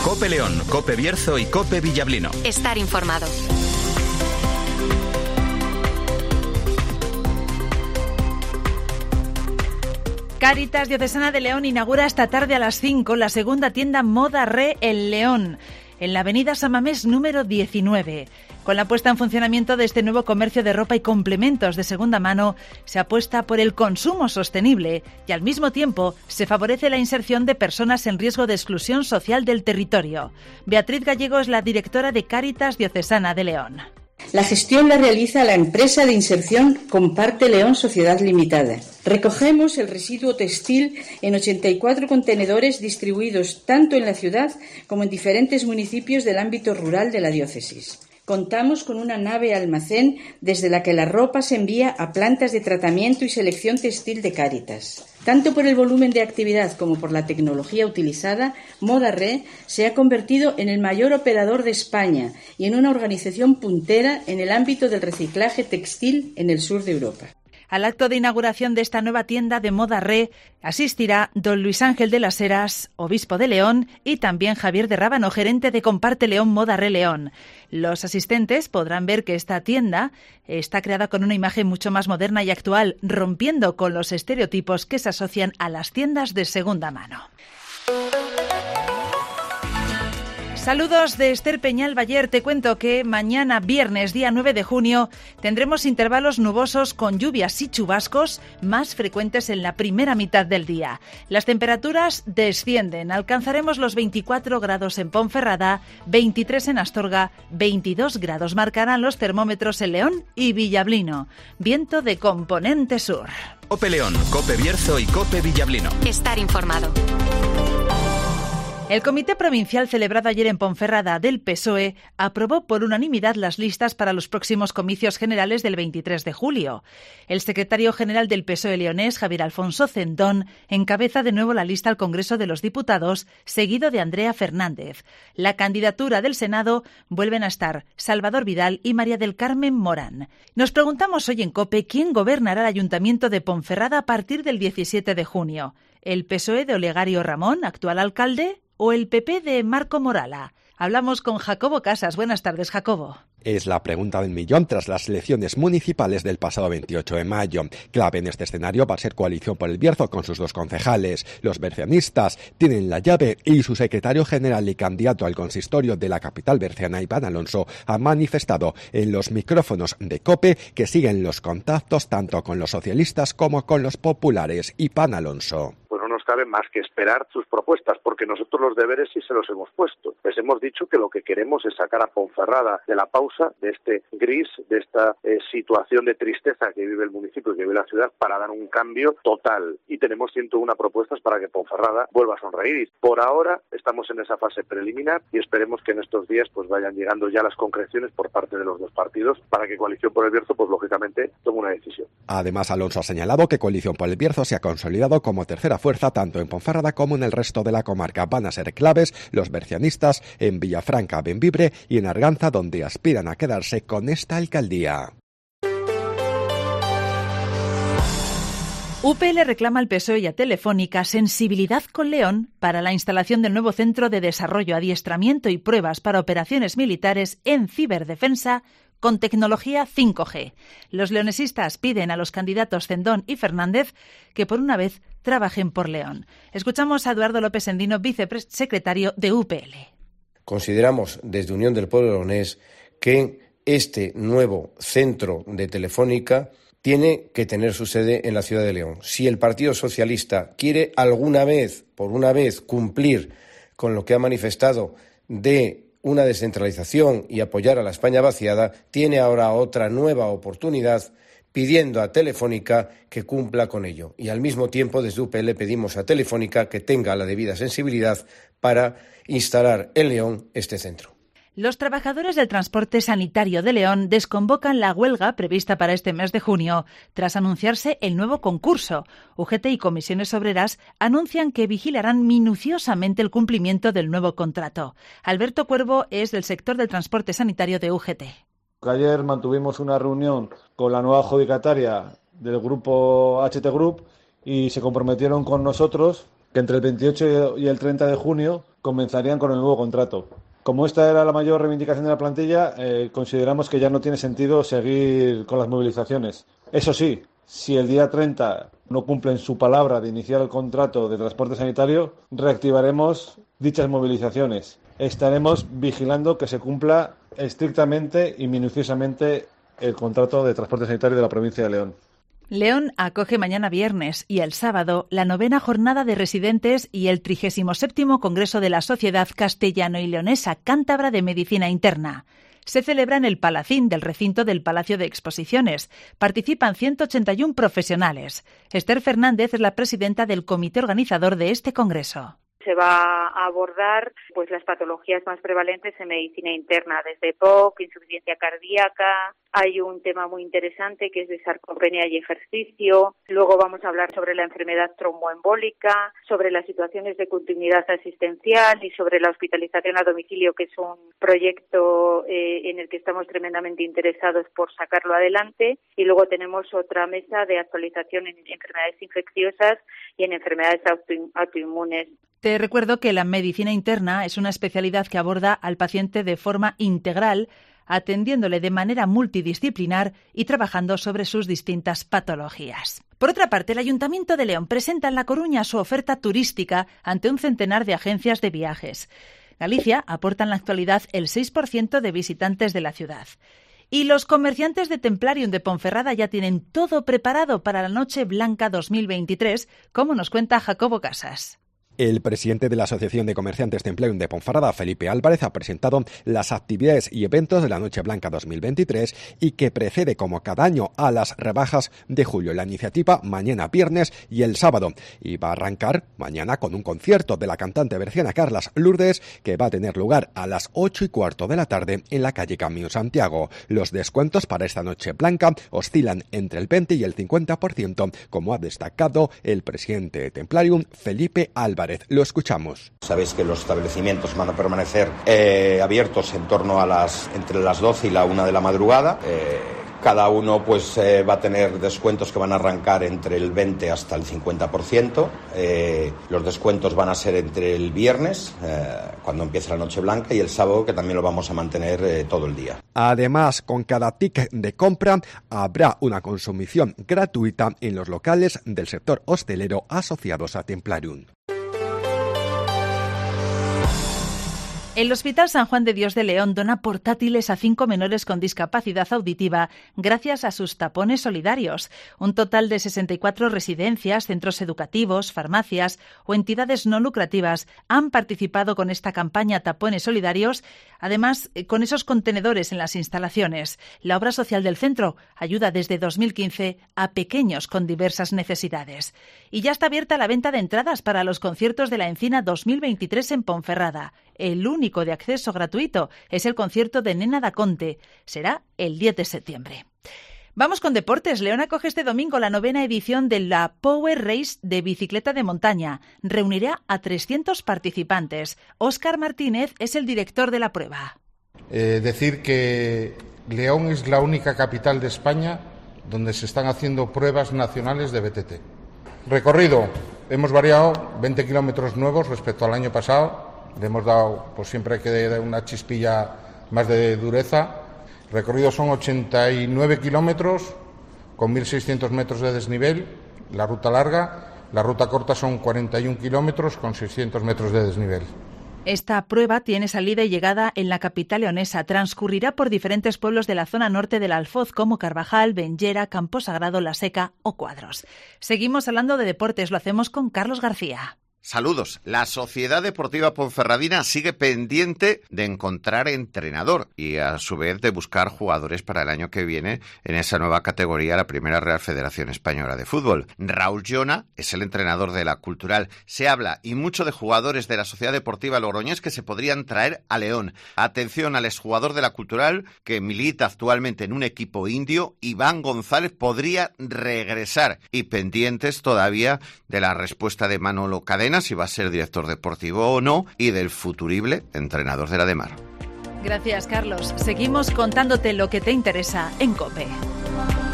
COPE León, COPE Bierzo y COPE Villablino. Estar informado. Cáritas Diocesana de León inaugura esta tarde a las 5 la segunda tienda Moda Re en León, en la avenida San Mamés número 19. Con la puesta en funcionamiento de este nuevo comercio de ropa y complementos de segunda mano, se apuesta por el consumo sostenible y al mismo tiempo se favorece la inserción de personas en riesgo de exclusión social del territorio. Beatriz Gallego es la directora de Cáritas Diocesana de León. La gestión la realiza la empresa de inserción Comparte León Sociedad Limitada. Recogemos el residuo textil en 84 contenedores distribuidos tanto en la ciudad como en diferentes municipios del ámbito rural de la diócesis. Contamos con una nave almacén desde la que la ropa se envía a plantas de tratamiento y selección textil de Cáritas. Tanto por el volumen de actividad como por la tecnología utilizada, Moda Re se ha convertido en el mayor operador de España y en una organización puntera en el ámbito del reciclaje textil en el sur de Europa. Al acto de inauguración de esta nueva tienda de Moda Re asistirá don Luis Ángel de las Heras, obispo de León, y también Javier de Rábano, gerente de Comparte León Moda Re León. Los asistentes podrán ver que esta tienda está creada con una imagen mucho más moderna y actual, rompiendo con los estereotipos que se asocian a las tiendas de segunda mano. Saludos de Esther Peñal Bayer. Te cuento que mañana, viernes, día 9 de junio, tendremos intervalos nubosos con lluvias y chubascos más frecuentes en la primera mitad del día. Las temperaturas descienden. Alcanzaremos los 24 grados en Ponferrada, 23 en Astorga, 22 grados marcarán los termómetros en León y Villablino. Viento de componente sur. COPE León, COPE Bierzo y COPE Villablino. Estar informado. El Comité Provincial celebrado ayer en Ponferrada del PSOE aprobó por unanimidad las listas para los próximos comicios generales del 23 de julio. El secretario general del PSOE leonés, Javier Alfonso Cendón, encabeza de nuevo la lista al Congreso de los Diputados, seguido de Andrea Fernández. La candidatura del Senado vuelven a estar Salvador Vidal y María del Carmen Morán. Nos preguntamos hoy en COPE quién gobernará el Ayuntamiento de Ponferrada a partir del 17 de junio. ¿El PSOE de Olegario Ramón, actual alcalde, o el PP de Marco Morala? Hablamos con Jacobo Casas. Buenas tardes, Jacobo. Es la pregunta del millón tras las elecciones municipales del pasado 28 de mayo. Clave en este escenario va a ser Coalición por el Bierzo con sus dos concejales. Los bercianistas tienen la llave y su secretario general y candidato al consistorio de la capital berciana, Iván Alonso, ha manifestado en los micrófonos de COPE que siguen los contactos tanto con los socialistas como con los populares. Iván Alonso. Pues no nos cabe más que esperar sus propuestas, porque nosotros los deberes sí se los hemos puesto. Les hemos dicho que lo que queremos es sacar a Ponferrada de la pausa, de este gris, de esta situación de tristeza que vive el municipio y que vive la ciudad, para dar un cambio total. Y tenemos 101 propuestas para que Ponferrada vuelva a sonreír. Por ahora estamos en esa fase preliminar y esperemos que en estos días pues vayan llegando ya las concreciones por parte de los dos partidos para que Coalición por el Bierzo pues lógicamente tome una decisión. Además, Alonso ha señalado que Coalición por el Bierzo se ha consolidado como tercera fuerza tanto en Ponferrada como en el resto de la comarca. Van a ser claves los bercianistas en Villafranca, Bembibre y en Arganza, donde aspiran a quedarse con esta alcaldía. UPL reclama al PSOE y a Telefónica sensibilidad con León para la instalación del nuevo Centro de Desarrollo, Adiestramiento y Pruebas para Operaciones Militares en Ciberdefensa con tecnología 5G. Los leonesistas piden a los candidatos Cendón y Fernández que por una vez trabajen por León. Escuchamos a Eduardo López Endino, vicesecretario de UPL. Consideramos desde Unión del Pueblo Leonés que este nuevo centro de Telefónica tiene que tener su sede en la ciudad de León. Si el Partido Socialista quiere alguna vez, por una vez, cumplir con lo que ha manifestado de una descentralización y apoyar a la España vaciada, tiene ahora otra nueva oportunidad pidiendo a Telefónica que cumpla con ello. Y al mismo tiempo, desde UPL pedimos a Telefónica que tenga la debida sensibilidad para instalar en León este centro. Los trabajadores del transporte sanitario de León desconvocan la huelga prevista para este mes de junio, tras anunciarse el nuevo concurso. UGT y comisiones obreras anuncian que vigilarán minuciosamente el cumplimiento del nuevo contrato. Alberto Cuervo es del sector del transporte sanitario de UGT. Ayer mantuvimos una reunión con la nueva adjudicataria del grupo HT Group y se comprometieron con nosotros que entre el 28 y el 30 de junio comenzarían con el nuevo contrato. Como esta era la mayor reivindicación de la plantilla, consideramos que ya no tiene sentido seguir con las movilizaciones. Eso sí, si el día 30 no cumplen su palabra de iniciar el contrato de transporte sanitario, reactivaremos dichas movilizaciones. Estaremos vigilando que se cumpla estrictamente y minuciosamente el contrato de transporte sanitario de la provincia de León. León acoge mañana viernes y el sábado la 9ª jornada de residentes y el 37º Congreso de la Sociedad Castellano y Leonesa Cántabra de Medicina Interna. Se celebra en el Palacín del recinto del Palacio de Exposiciones. Participan 181 profesionales. Esther Fernández es la presidenta del comité organizador de este congreso. Se va a abordar las patologías más prevalentes en medicina interna, desde POC, insuficiencia cardíaca. Hay un tema muy interesante que es de sarcopenia y ejercicio. Luego vamos a hablar sobre la enfermedad tromboembólica, sobre las situaciones de continuidad asistencial y sobre la hospitalización a domicilio, que es un proyecto en el que estamos tremendamente interesados por sacarlo adelante. Y luego tenemos otra mesa de actualización en enfermedades infecciosas y en enfermedades autoinmunes. Te recuerdo que la medicina interna es una especialidad que aborda al paciente de forma integral, atendiéndole de manera multidisciplinar y trabajando sobre sus distintas patologías. Por otra parte, el Ayuntamiento de León presenta en La Coruña su oferta turística ante un centenar de agencias de viajes. Galicia aporta en la actualidad el 6% de visitantes de la ciudad. Y los comerciantes de Templarium de Ponferrada ya tienen todo preparado para la Noche Blanca 2023, como nos cuenta Jacobo Casas. El presidente de la Asociación de Comerciantes Templarium de Ponferrada, Felipe Álvarez, ha presentado las actividades y eventos de la Noche Blanca 2023 y que precede, como cada año, a las rebajas de julio. La iniciativa mañana viernes y el sábado. Y va a arrancar mañana con un concierto de la cantante berciana Carlas Lourdes, que va a tener lugar a las 8:15 de la tarde en la calle Camino Santiago. Los descuentos para esta Noche Blanca oscilan entre el 20 y el 50%, como ha destacado el presidente de Templarium, Felipe Álvarez. Lo escuchamos. Sabéis que los establecimientos van a permanecer abiertos entre las 12 y la 1 de la madrugada. Cada uno va a tener descuentos que van a arrancar entre el 20 hasta el 50%. Los descuentos van a ser entre el viernes, cuando empiece la Noche Blanca, y el sábado, que también lo vamos a mantener todo el día. Además, con cada ticket de compra habrá una consumición gratuita en los locales del sector hostelero asociados a Templarium. El Hospital San Juan de Dios de León dona portátiles a 5 menores con discapacidad auditiva gracias a sus tapones solidarios. Un total de 64 residencias, centros educativos, farmacias o entidades no lucrativas han participado con esta campaña Tapones Solidarios, además con esos contenedores en las instalaciones. La obra social del centro ayuda desde 2015 a pequeños con diversas necesidades. Y ya está abierta la venta de entradas para los conciertos de la Encina 2023 en Ponferrada. El único de acceso gratuito es el concierto de Nena da Conte. Será el 10 de septiembre. Vamos con deportes. León acoge este domingo la 9ª edición de la Power Race de bicicleta de montaña. Reunirá a 300 participantes. Óscar Martínez es el director de la prueba. Decir que León es la única capital de España donde se están haciendo pruebas nacionales de BTT. Recorrido. Hemos variado 20 kilómetros nuevos respecto al año pasado. Le hemos dado, siempre que dar una chispilla más de dureza. Recorrido son 89 kilómetros con 1.600 metros de desnivel, la ruta larga. La ruta corta son 41 kilómetros con 600 metros de desnivel. Esta prueba tiene salida y llegada en la capital leonesa. Transcurrirá por diferentes pueblos de la zona norte del Alfoz, como Carvajal, Benllera, Campo Sagrado, La Seca o Cuadros. Seguimos hablando de deportes, lo hacemos con Carlos García. Saludos. La Sociedad Deportiva Ponferradina sigue pendiente de encontrar entrenador y a su vez de buscar jugadores para el año que viene en esa nueva categoría, la Primera Real Federación Española de Fútbol. Raúl Llona es el entrenador de la Cultural. Se habla y mucho de jugadores de la Sociedad Deportiva Logroñés que se podrían traer a León. Atención al exjugador de la Cultural que milita actualmente en un equipo indio. Iván González podría regresar y pendientes todavía de la respuesta de Manolo Cadena, si va a ser director deportivo o no, y del futurible entrenador de la Demar. Gracias, Carlos. Seguimos contándote lo que te interesa en COPE.